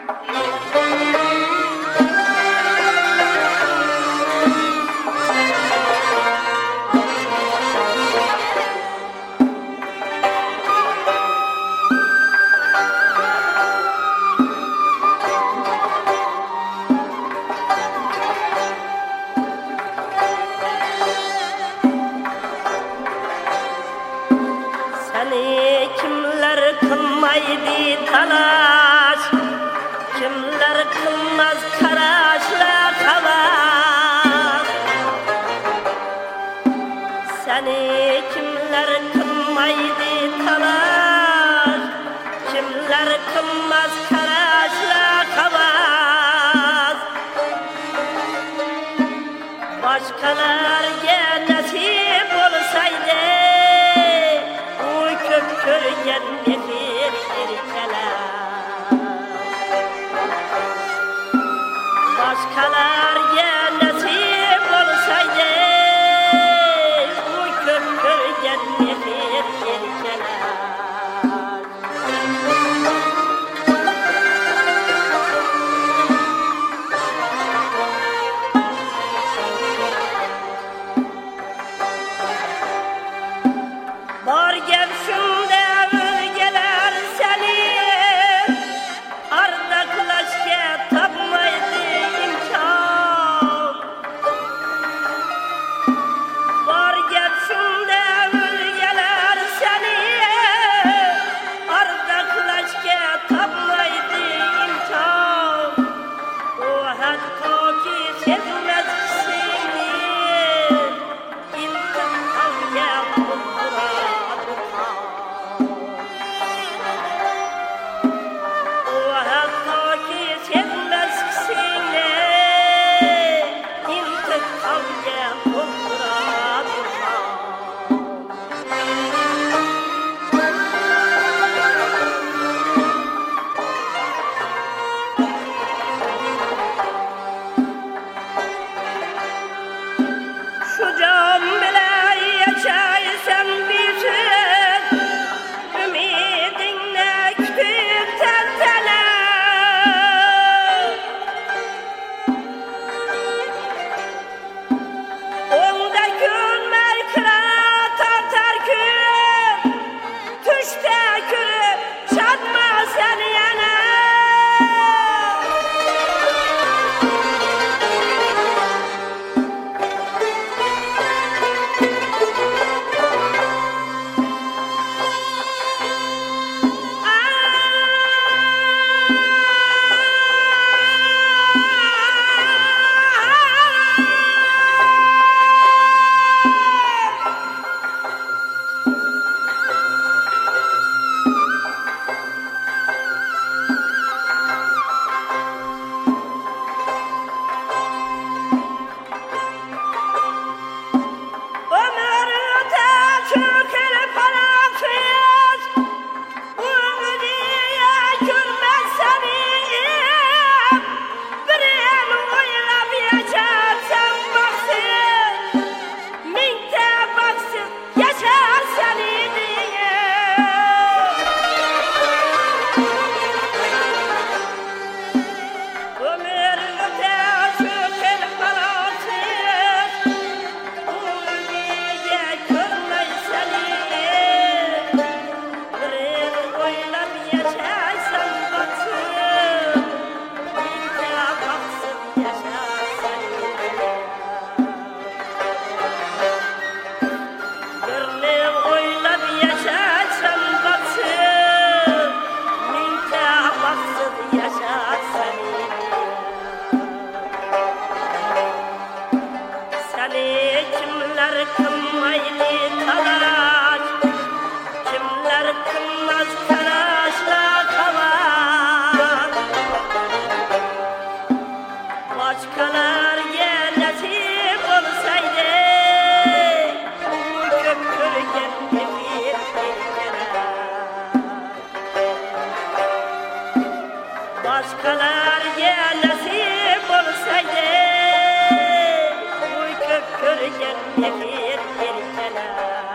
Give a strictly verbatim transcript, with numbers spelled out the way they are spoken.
Seni kimler kılmaydı talaş, kimler kılmaz karaşla kavas. Seni kimler kılmaydı talaş, kimler kılmaz karaşla kavas. Başkalar nasip olsaydı körgen nefir erkeler. Başkalarga nasip olsaydı bu kök körgen nefir erkeler. Var gel şunda bölgeler seni ardaklaşke tapmaydı imkan. Var gel şunda bölgeler seni ardaklaşke tapmaydı imkan. O hatta ki sezmez seni intikamya buldurar. Şu can bile yaşaysan bir süre, ümidinle kütüp tentele. Onda gülmer kıra tartar kül, düşte kürü çatma sen yana. Kimler kılmaydı talaş, kimler kılmaz karaşla kavas. Başkalar nasip olsaydı bu kök körgen nefir erkeler. Başkalar nasip olsaydı körgen nefir erkeler.